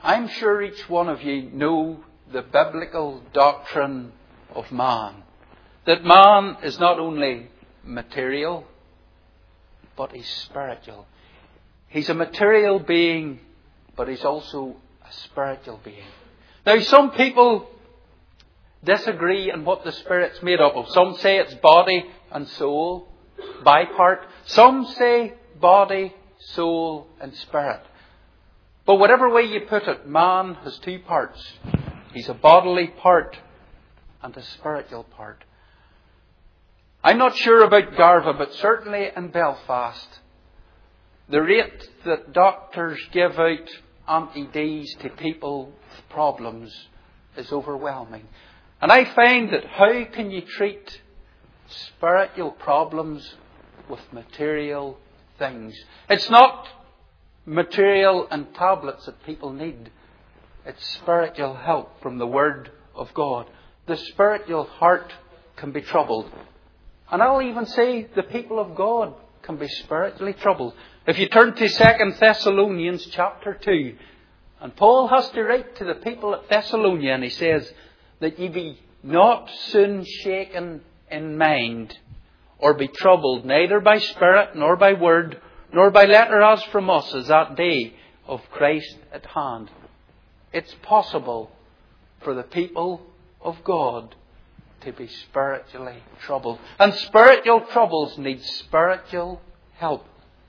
I'm sure each one of you know the biblical doctrine of man. That man is not only material, but he's spiritual. He's a material being, but he's also a spiritual being. Now, some people disagree on what the Spirit's made up of. Some say it's body and soul, bipart. Some say body, soul and spirit. But whatever way you put it, man has two parts. He's a bodily part and a spiritual part. I'm not sure about Garva, but certainly in Belfast, the rate that doctors give out anti-Ds to people with problems is overwhelming. And I find that how can you treat spiritual problems with material things? It's not material and tablets that people need. It's spiritual help from the Word of God. The spiritual heart can be troubled. And I'll even say the people of God can be spiritually troubled. If you turn to 2 Thessalonians chapter 2, and Paul has to write to the people at Thessalonia, and he says that ye be not soon shaken in mind, or be troubled, neither by spirit, nor by word, nor by letter as from us, as that day of Christ at hand. It's possible for the people of God to be spiritually troubled. And spiritual troubles need spiritual help.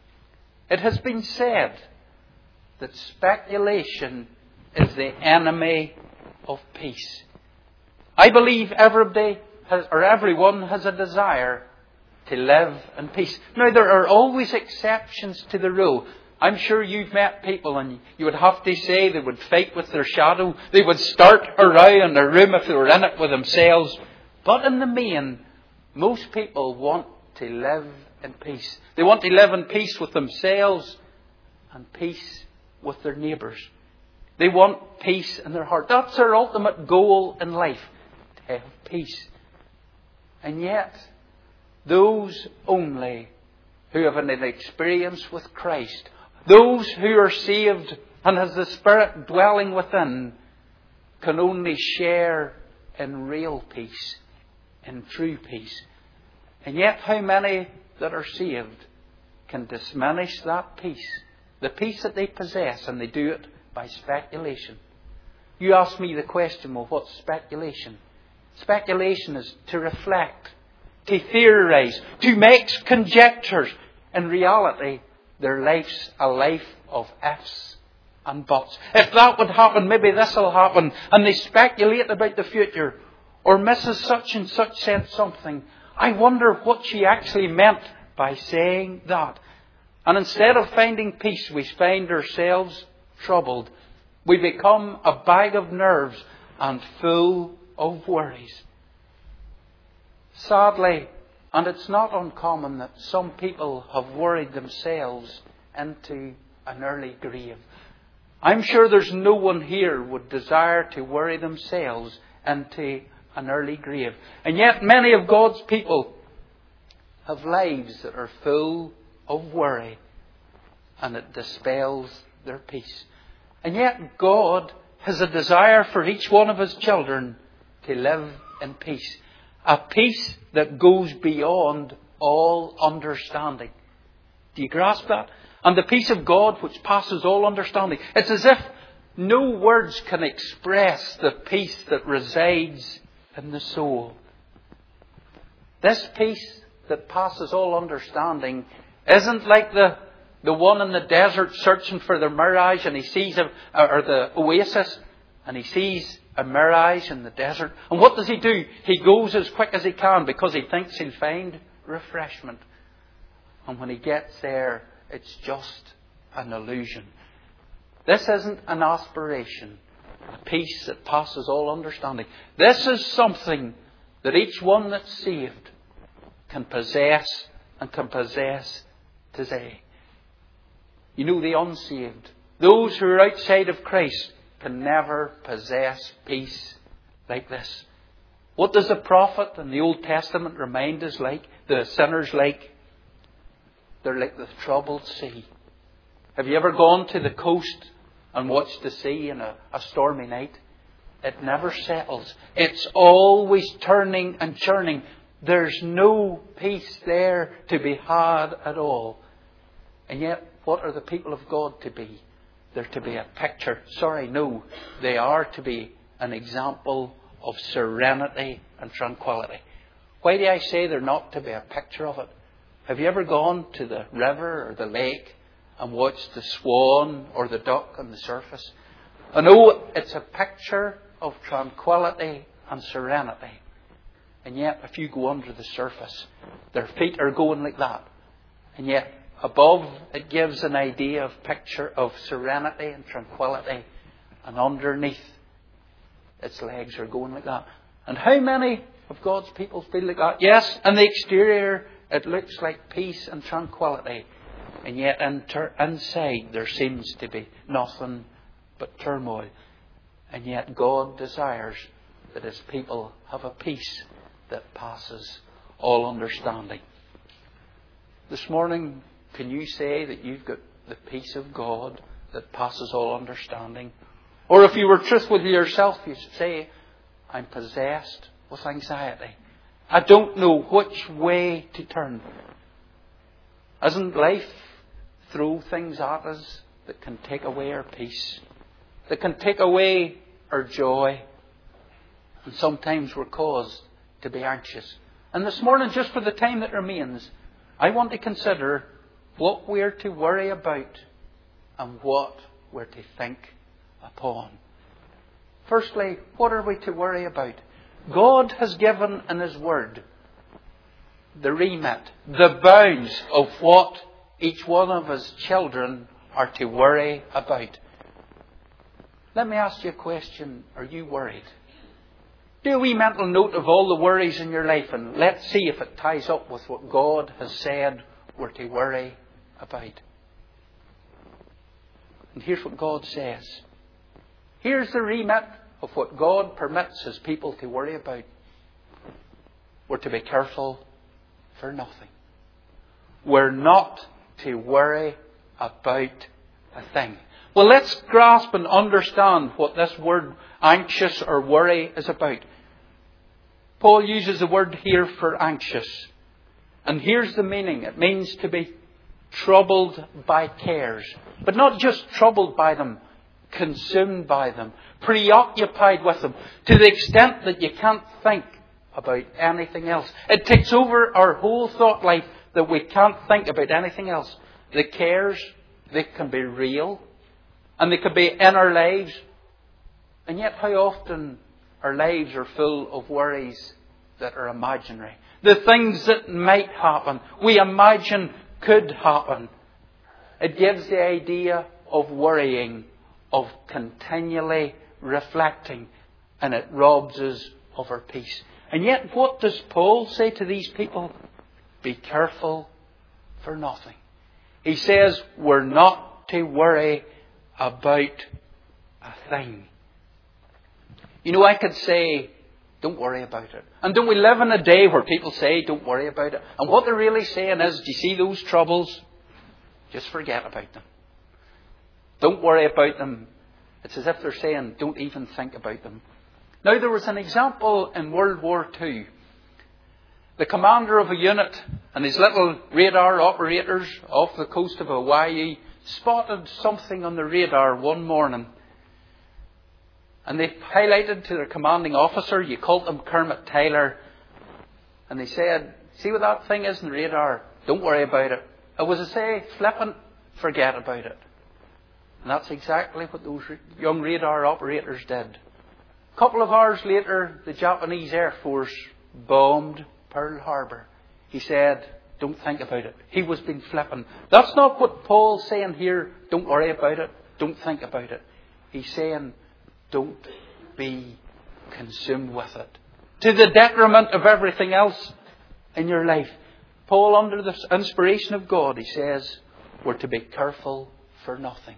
It has been said that speculation is the enemy of peace. I believe everyone has a desire to live in peace. Now, there are always exceptions to the rule. I'm sure you've met people and you would have to say they would fight with their shadow. They would start a row in their room if they were in it with themselves. But in the main, most people want to live in peace. They want to live in peace with themselves and peace with their neighbours. They want peace in their heart. That's their ultimate goal in life, to have peace. And yet, those only who have an experience with Christ, those who are saved and has the Spirit dwelling within, can only share in real peace, in true peace. And yet how many that are saved can diminish that peace, the peace that they possess, and they do it by speculation. You ask me the question, well, what's speculation? Speculation is to reflect, to theorize, to make conjectures. In reality, their life's a life of ifs and buts. If that would happen, maybe this will happen. And they speculate about the future. Or Mrs. Such and Such said something. I wonder what she actually meant by saying that. And instead of finding peace, we find ourselves troubled. We become a bag of nerves and full of worries. Sadly, and it's not uncommon that some people have worried themselves into an early grave. I'm sure there's no one here would desire to worry themselves into an early grave. And yet many of God's people have lives that are full of worry, and it dispels their peace. And yet God has a desire for each one of His children to live in peace. A peace that goes beyond all understanding. Do you grasp that? And the peace of God which passes all understanding. It's as if no words can express the peace that resides in the soul. This peace that passes all understanding isn't like the one in the desert searching for the mirage, and he sees or the oasis, and he sees a mirage in the desert. And what does he do? He goes as quick as he can because he thinks he'll find refreshment. And when he gets there, it's just an illusion. This isn't an aspiration, a peace that passes all understanding. This is something that each one that's saved can possess and can possess today. You know, the unsaved, those who are outside of Christ, can never possess peace like this. What does the prophet in the Old Testament remind us like? The sinners like? They're like the troubled sea. Have you ever gone to the coast and watch the sea in a stormy night. It never settles. It's always turning and churning. There's no peace there to be had at all. And yet, what are the people of God to be? They're to be a picture. They are to be an example of serenity and tranquility. Why do I say they're not to be a picture of it? Have you ever gone to the river or the lake and watched the swan or the duck on the surface? I know it's a picture of tranquility and serenity. And yet, if you go under the surface, their feet are going like that. And yet, above, it gives an idea of picture of serenity and tranquility. And underneath, its legs are going like that. And how many of God's people feel like that? Yes, in the exterior, it looks like peace and tranquility. And yet, inside, there seems to be nothing but turmoil. And yet, God desires that His people have a peace that passes all understanding. This morning, can you say that you've got the peace of God that passes all understanding? Or if you were truthful with yourself, you say, I'm possessed with anxiety. I don't know which way to turn. Doesn't life throw things at us that can take away our peace, that can take away our joy? And sometimes we're caused to be anxious. And this morning, just for the time that remains, I want to consider what we're to worry about and what we're to think upon. Firstly, what are we to worry about? God has given in His Word the remit, the bounds of what each one of His children are to worry about. Let me ask you a question. Are you worried? Do a wee mental note of all the worries in your life, and let's see if it ties up with what God has said we're to worry about. And here's what God says. Here's the remit of what God permits His people to worry about. We're to be careful for nothing. We're not to worry about a thing. Well, let's grasp and understand what this word anxious or worry is about. Paul uses the word here for anxious. And here's the meaning. It means to be troubled by cares. But not just troubled by them, consumed by them, preoccupied with them, to the extent that you can't think about anything else. It takes over our whole thought life that we can't think about anything else. The cares, they can be real. And they could be in our lives. And yet how often our lives are full of worries that are imaginary. The things that might happen, we imagine could happen. It gives the idea of worrying, of continually reflecting. And it robs us of our peace. And yet what does Paul say to these people? Be careful for nothing. He says we're not to worry about a thing. You know, I could say, don't worry about it. And don't we live in a day where people say, don't worry about it? And what they're really saying is, do you see those troubles? Just forget about them. Don't worry about them. It's as if they're saying, don't even think about them. Now, there was an example in World War II. The commander of a unit and his little radar operators off the coast of Hawaii spotted something on the radar one morning. And they highlighted to their commanding officer, you called him Kermit Tyler, and they said, see what that thing is in the radar? Don't worry about it. It was to say, flippant, forget about it. And that's exactly what those young radar operators did. A couple of hours later, the Japanese Air Force bombed Pearl Harbor. He said, don't think about it. He was being flippant. That's not what Paul's saying here. Don't worry about it. Don't think about it. He's saying, don't be consumed with it, to the detriment of everything else in your life. Paul, under the inspiration of God, he says, we're to be careful for nothing.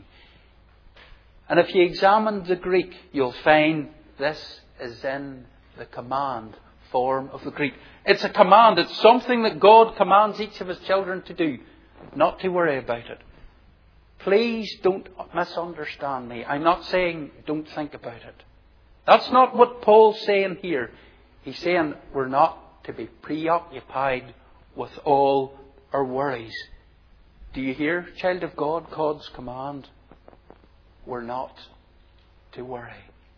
And if you examine the Greek, you'll find this is in the command form of the Greek. It's a command. It's something that God commands each of His children to do. Not to worry about it. Please don't misunderstand me. I'm not saying don't think about it. That's not what Paul's saying here. He's saying we're not to be preoccupied with all our worries. Do you hear, child of God, God's command? We're not to worry.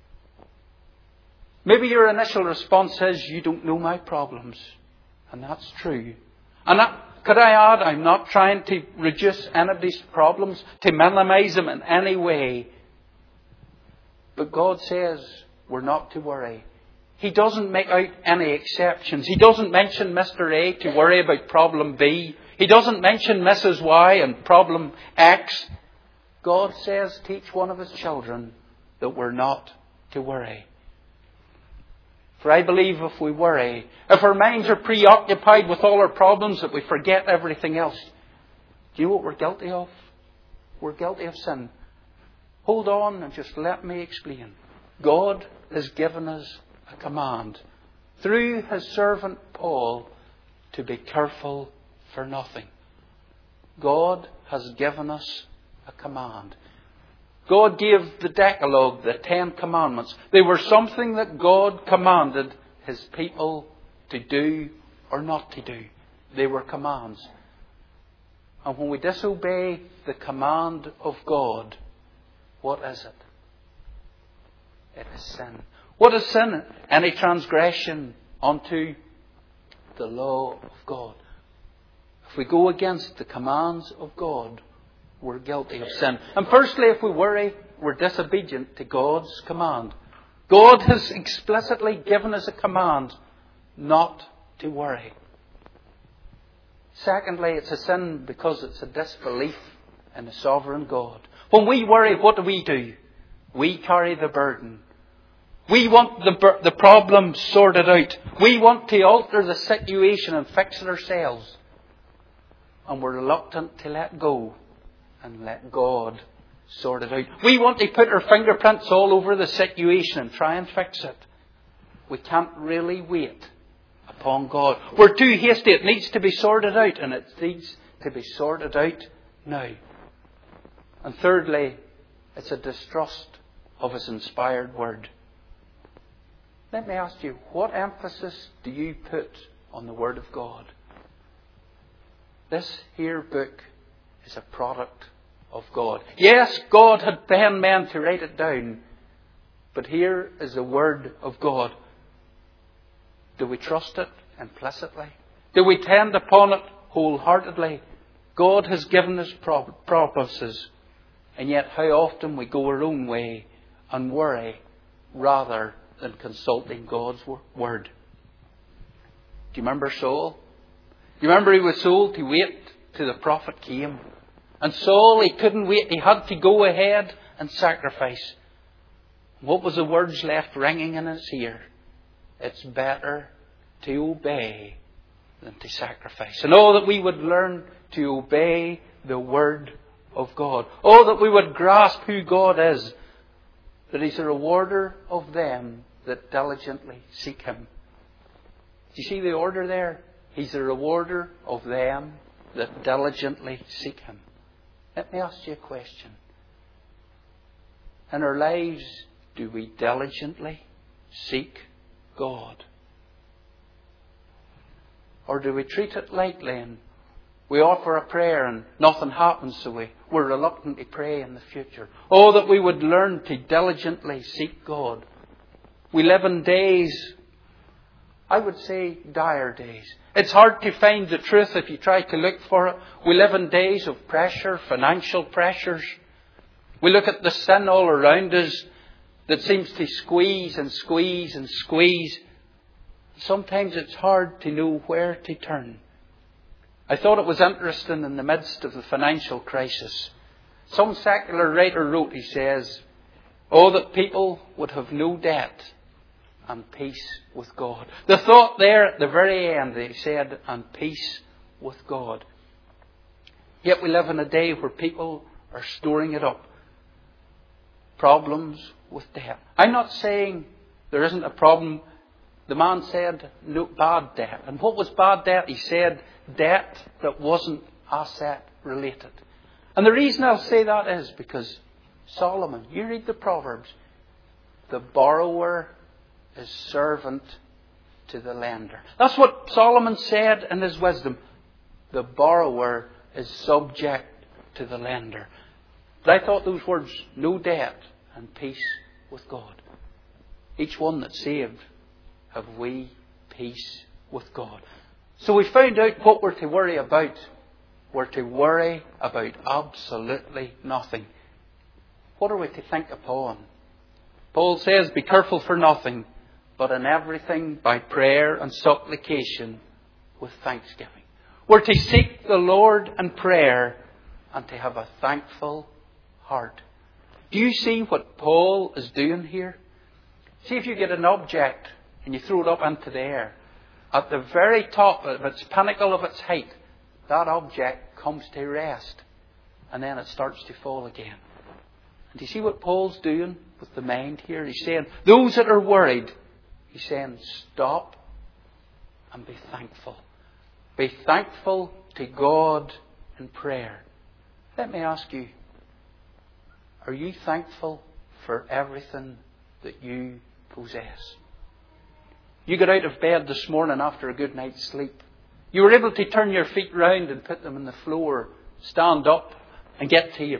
Maybe your initial response is, you don't know my problems. And that's true. And could I add, I'm not trying to reduce anybody's problems, to minimize them in any way. But God says we're not to worry. He doesn't make out any exceptions. He doesn't mention Mr. A to worry about problem B. He doesn't mention Mrs. Y and problem X. God says to each one of His children that we're not to worry. For I believe if we worry, if our minds are preoccupied with all our problems, that we forget everything else. Do you know what we're guilty of? We're guilty of sin. Hold on and just let me explain. God has given us a command through His servant Paul to be careful for nothing. God has given us a command. God gave the Decalogue, the 10 Commandments. They were something that God commanded His people to do or not to do. They were commands. And when we disobey the command of God, what is it? It is sin. What is sin? Any transgression unto the law of God. If we go against the commands of God, we're guilty of sin. And firstly, if we worry, we're disobedient to God's command. God has explicitly given us a command not to worry. Secondly, it's a sin because it's a disbelief in the sovereign God. When we worry, what do? We carry the burden. We want the problem sorted out. We want to alter the situation and fix it ourselves. And we're reluctant to let go and let God sort it out. We want to put our fingerprints all over the situation and try and fix it. We can't really wait upon God. We're too hasty. It needs to be sorted out, and it needs to be sorted out now. And thirdly, it's a distrust of His inspired word. Let me ask you, what emphasis do you put on the Word of God? This here book is a product of God. Yes, God had penned men to write it down, but here is the Word of God. Do we trust it implicitly? Do we tend upon it wholeheartedly? God has given us promises, and yet how often we go our own way and worry rather than consulting God's word. Do you remember Saul? Do you remember he was told to wait till the prophet came? And Saul, he couldn't wait. He had to go ahead and sacrifice. What was the words left ringing in his ear? It's better to obey than to sacrifice. And oh, that we would learn to obey the word of God. Oh, that we would grasp who God is. That He's a rewarder of them that diligently seek Him. Do you see the order there? He's a rewarder of them that diligently seek Him. Let me ask you a question. In our lives, do we diligently seek God? Or do we treat it lightly and we offer a prayer and nothing happens, so we're reluctant to pray in the future? Oh, that we would learn to diligently seek God. We live in days, I would say, dire days. It's hard to find the truth if you try to look for it. We live in days of pressure, financial pressures. We look at the sin all around us that seems to squeeze and squeeze and squeeze. Sometimes it's hard to know where to turn. I thought it was interesting in the midst of the financial crisis. Some secular writer wrote, he says, oh, that people would have no debt and peace with God. The thought there at the very end, they said, and peace with God. Yet we live in a day where people are storing it up. Problems with debt. I'm not saying there isn't a problem. The man said no bad debt. And what was bad debt? He said debt that wasn't asset related. And the reason I'll say that is because Solomon, you read the Proverbs, the borrower is servant to the lender. That's what Solomon said in his wisdom. The borrower is subject to the lender. But I thought those words, no debt and peace with God. Each one that's saved, have we peace with God. So we found out what we're to worry about. We're to worry about absolutely nothing. What are we to think upon? Paul says, be careful for nothing, but in everything by prayer and supplication with thanksgiving. We're to seek the Lord in prayer and to have a thankful heart. Do you see what Paul is doing here? See, if you get an object and you throw it up into the air, at the very top of its pinnacle of its height, that object comes to rest and then it starts to fall again. And do you see what Paul's doing with the mind here? He's saying, those that are worried, he's saying, stop and be thankful. Be thankful to God in prayer. Let me ask you, are you thankful for everything that you possess? You got out of bed this morning after a good night's sleep. You were able to turn your feet round and put them on the floor, stand up and get to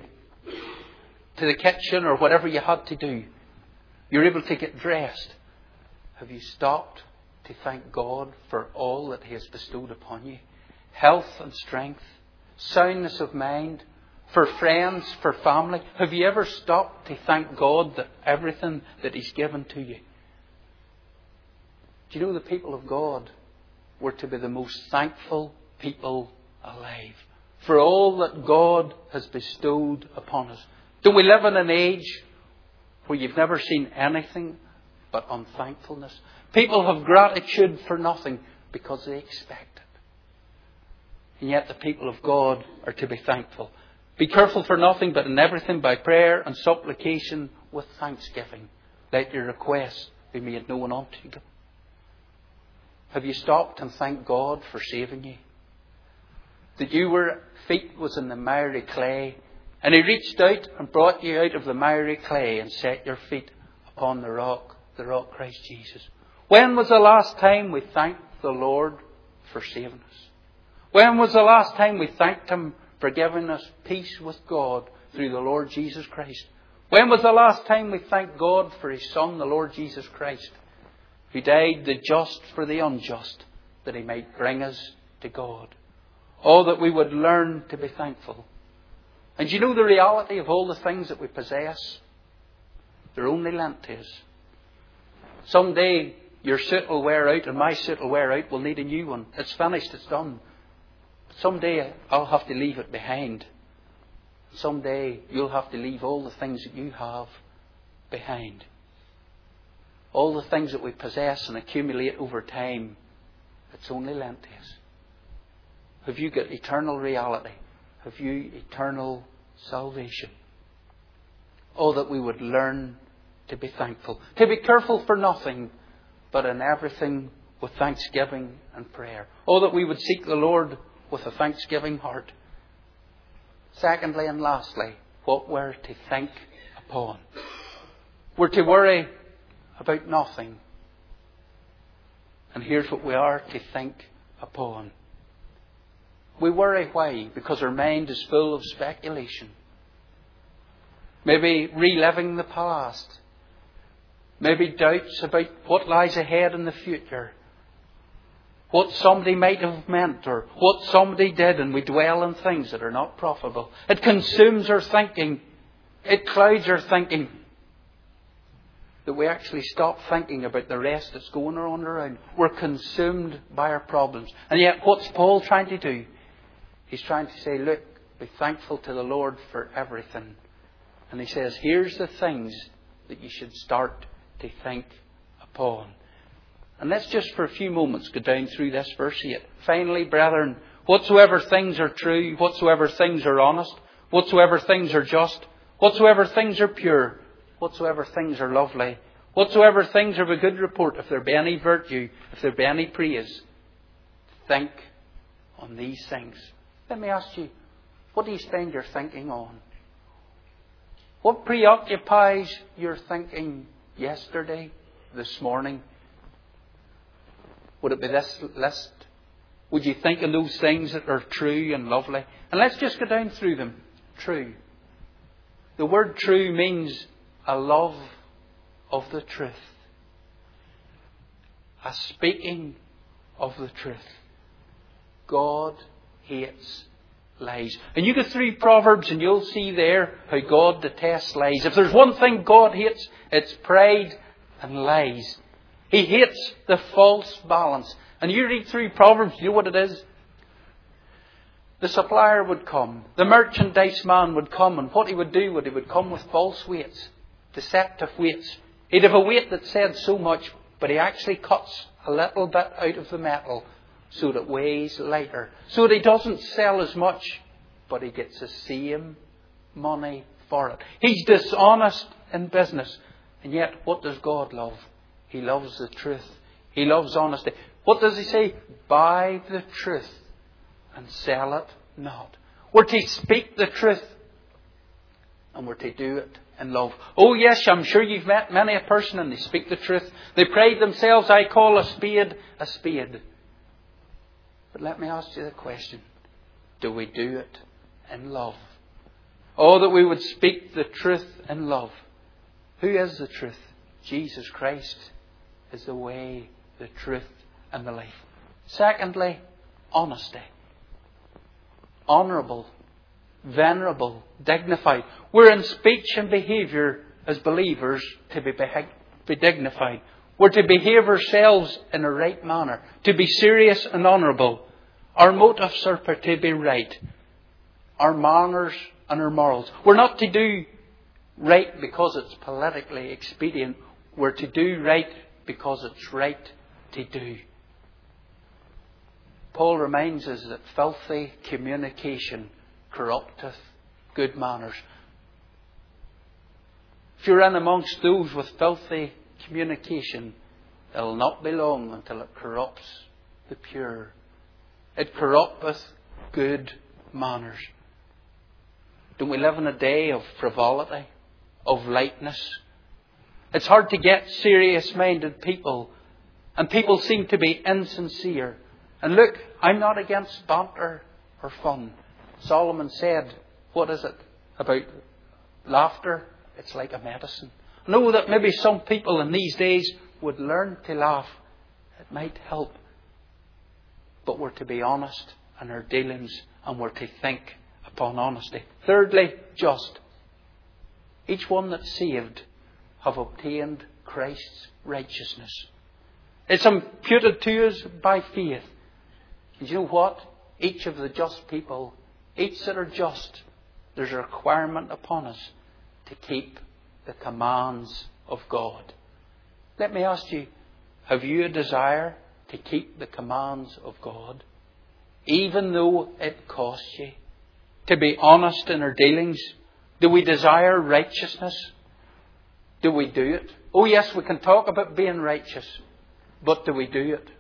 the kitchen or whatever you had to do. You're able to get dressed. Have you stopped to thank God for all that He has bestowed upon you? Health and strength, soundness of mind, for friends, for family. Have you ever stopped to thank God for everything that He's given to you? Do you know the people of God were to be the most thankful people alive for all that God has bestowed upon us? Do we live in an age where you've never seen anything but unthankfulness? People have gratitude for nothing because they expect it. And yet the people of God are to be thankful. Be careful for nothing, but in everything by prayer and supplication with thanksgiving. Let your requests be made known unto God. Have you stopped and thanked God for saving you? That your feet was in the miry clay, and He reached out and brought you out of the miry clay and set your feet upon the rock Christ Jesus. When was the last time we thanked the Lord for saving us? When was the last time we thanked Him for giving us peace with God through the Lord Jesus Christ? When was the last time we thanked God for His Son, the Lord Jesus Christ, who died the just for the unjust, that He might bring us to God? Oh, that we would learn to be thankful. And you know the reality of all the things that we possess? They're only lent to us. Someday your suit will wear out and my suit will wear out. We'll need a new one. It's finished. It's done. Someday I'll have to leave it behind. Someday you'll have to leave all the things that you have behind. All the things that we possess and accumulate over time, it's only lent to us. Have you got eternal reality? Have you eternal salvation? Oh, that we would learn to be thankful. To be careful for nothing, but in everything with thanksgiving and prayer. Oh, that we would seek the Lord with a thanksgiving heart. Secondly and lastly, what we're to think upon. We're to worry about nothing. And here's what we are to think upon. We worry why? Because our mind is full of speculation. Maybe reliving the past. Maybe doubts about what lies ahead in the future. What somebody might have meant or what somebody did, and we dwell on things that are not profitable. It consumes our thinking. It clouds our thinking. That we actually stop thinking about the rest that's going on around. We're consumed by our problems. And yet what's Paul trying to do? He's trying to say, look, be thankful to the Lord for everything. And he says, here's the things that you should start to think upon. And let's just for a few moments go down through this verse 8. Finally, brethren, whatsoever things are true, whatsoever things are honest, whatsoever things are just, whatsoever things are pure, whatsoever things are lovely, whatsoever things are of a good report, if there be any virtue, if there be any praise, think on these things. Let me ask you, What do you spend your thinking on? What preoccupies your thinking yesterday, this morning? Would it be this list? Would you think of those things that are true and lovely? And let's just go down through them. True. The word true means a love of the truth. A speaking of the truth. God hates lies. And you go through Proverbs and you'll see there how God detests lies. If there's one thing God hates, it's pride and lies. He hates the false balance. And you read through Proverbs, you know what it is? The supplier would come. The merchandise man would come. And what he would do, he would come with false weights. Deceptive weights. He'd have a weight that said so much, but he actually cuts a little bit out of the metal so that it weighs lighter. So that he doesn't sell as much, but he gets the same money for it. He's dishonest in business. And yet, what does God love? He loves the truth. He loves honesty. What does he say? Buy the truth and sell it not. We're to speak the truth and we're to do it in love. Oh yes, I'm sure you've met many a person and they speak the truth. They pride themselves, I call a spade a spade. But let me ask you the question. Do we do it in love? Oh, that we would speak the truth in love. Who is the truth? Jesus Christ is the way, the truth and the life. Secondly, honesty. Honourable, venerable, dignified. We're in speech and behaviour as believers to be dignified. We're to behave ourselves in a right manner. To be serious and honourable. Our motives are to be right. Our manners and our morals. We're not to do right because it's politically expedient. We're to do right because it's right to do. Paul reminds us that filthy communication corrupteth good manners. If you're in amongst those with filthy communication, it'll not be long until it corrupts the pure. It corrupteth good manners. Don't we live in a day of frivolity, of lightness? It's hard to get serious-minded people, and people seem to be insincere. And look, I'm not against banter or fun. Solomon said, what is it about laughter? It's like a medicine. I know that maybe some people in these days would learn to laugh. It might help. But we're to be honest in our dealings and we're to think upon honesty. Thirdly, just. Each one that's saved have obtained Christ's righteousness. It's imputed to us by faith. And you know what? Each of the just people, each that are just, there's a requirement upon us to keep the commands of God. Let me ask you, have you a desire to keep the commands of God? Even though it costs you? To be honest in our dealings? Do we desire righteousness? Do we do it? Oh yes, we can talk about being righteous, but do we do it?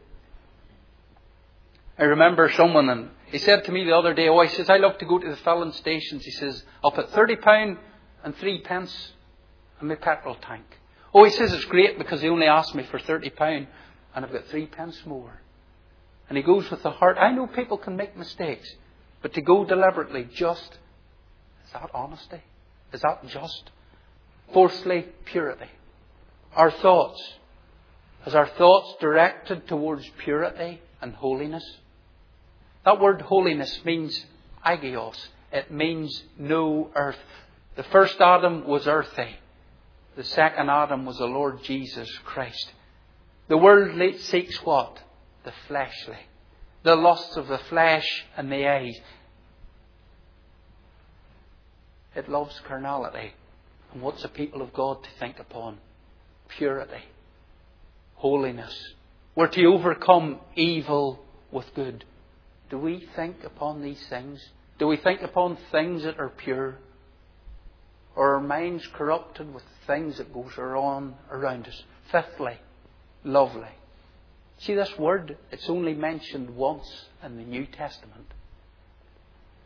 I remember someone, and he said to me the other day, he says, I love to go to the filling stations. He says, I'll put £30 and 3 pence in my petrol tank. He says it's great because he only asked me for £30 and I've got 3 pence more. And he goes with the heart. I know people can make mistakes, but to go deliberately, just, is that honesty? Is that just? Fourthly, purity. Our thoughts. Is our thoughts directed towards purity and holiness? That word holiness means agios. It means no earth. The first Adam was earthy. The second Adam was the Lord Jesus Christ. The world seeks what? The fleshly. The lusts of the flesh and the eyes. It loves carnality. And what's the people of God to think upon? Purity. Holiness. We're to overcome evil with good. Do we think upon these things? Do we think upon things that are pure? Or are our minds corrupted with things that goes on around us? Fifthly, lovely. See this word? It's only mentioned once in the New Testament.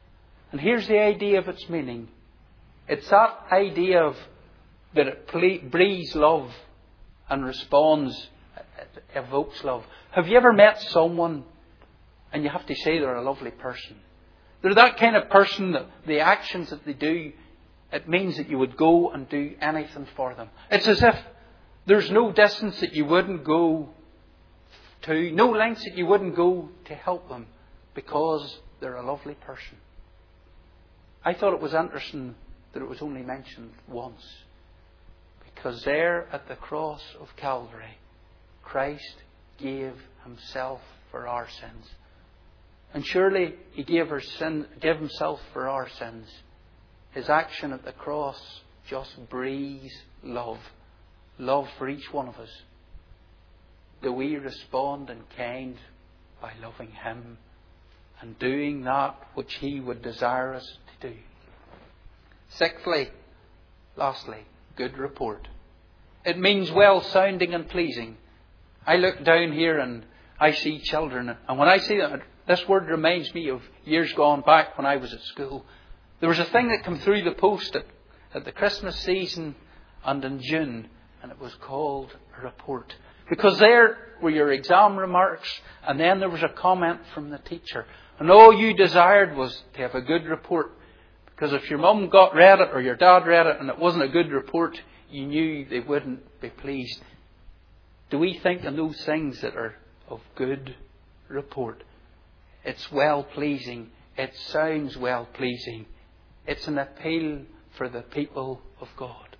And here's the idea of its meaning. It's that idea of that it breathes love and responds, it evokes love. Have you ever met someone and you have to say they're a lovely person? They're that kind of person that the actions that they do, it means that you would go and do anything for them. It's as if there's no distance that you wouldn't go to, no lengths that you wouldn't go to help them because they're a lovely person. I thought it was interesting that it was only mentioned once. Because there at the cross of Calvary, Christ gave Himself for our sins. And surely He gave Himself for our sins. His action at the cross just breathes love. Love for each one of us. Do we respond in kind by loving Him and doing that which He would desire us to do? Sixthly, lastly, good report. It means well sounding and pleasing. I look down here and I see children, and when I see that, this word reminds me of years gone back when I was at school. There was a thing that came through the post at the Christmas season and in June, and it was called a report. Because there were your exam remarks, and then there was a comment from the teacher. And all you desired was to have a good report. Because if your mum read it or your dad read it and it wasn't a good report, you knew they wouldn't be pleased. Do we think in those things that are of good report? It's well pleasing. It sounds well pleasing. It's an appeal for the people of God.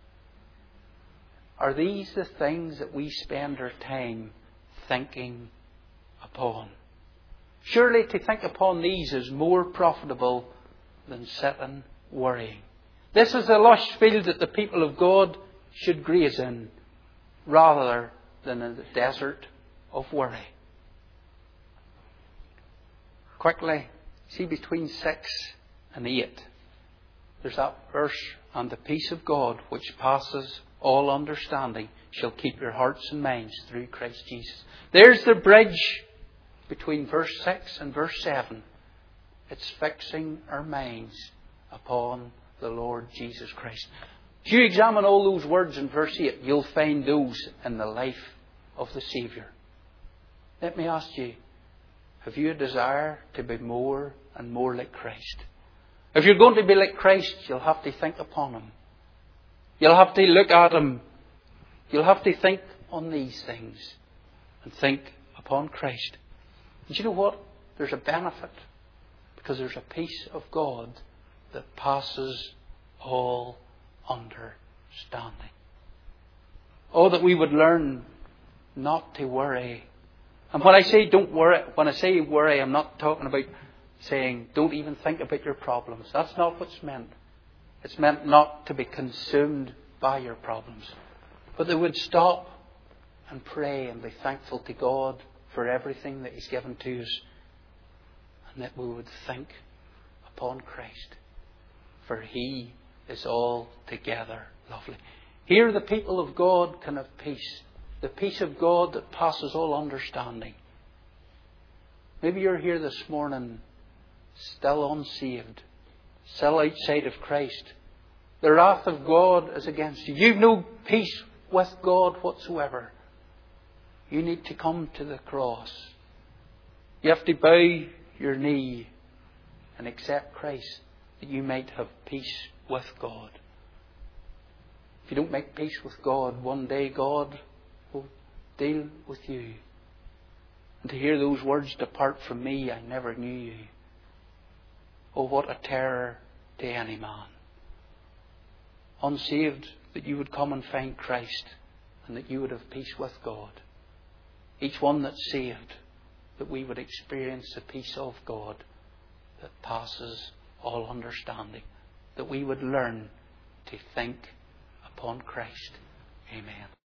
Are these the things that we spend our time thinking upon? Surely to think upon these is more profitable than sitting worrying. This is the lush field that the people of God should graze in, rather than in the desert of worry. Quickly, see between 6 and 8. There's that verse, and the peace of God which passes all understanding shall keep your hearts and minds through Christ Jesus. There's the bridge between verse 6 and verse 7. It's fixing our minds upon the Lord Jesus Christ. If you examine all those words in verse 8, you'll find those in the life of the Saviour. Let me ask you, have you a desire to be more and more like Christ? If you're going to be like Christ, you'll have to think upon Him. You'll have to look at Him. You'll have to think on these things and think upon Christ. And you know what? There's a benefit. Because there's a peace of God that passes all understanding. Oh, that we would learn not to worry. And when I say don't worry, when I say worry, I'm not talking about saying don't even think about your problems. That's not what's meant. It's meant not to be consumed by your problems. But they would stop and pray and be thankful to God for everything that He's given to us. And that we would think upon Christ. For He is altogether lovely. Here the people of God can have peace. The peace of God that passes all understanding. Maybe you're here this morning still unsaved. Still outside of Christ. The wrath of God is against you. You've no peace with God whatsoever. You need to come to the cross. You have to bow your knee and accept Christ that you might have peace with God. If you don't make peace with God, one day God will deal with you. And to hear those words, depart from me, I never knew you. Oh, what a terror to any man. Unsaved, that you would come and find Christ and that you would have peace with God. Each one that's saved, that we would experience the peace of God that passes all understanding. That we would learn to think upon Christ. Amen.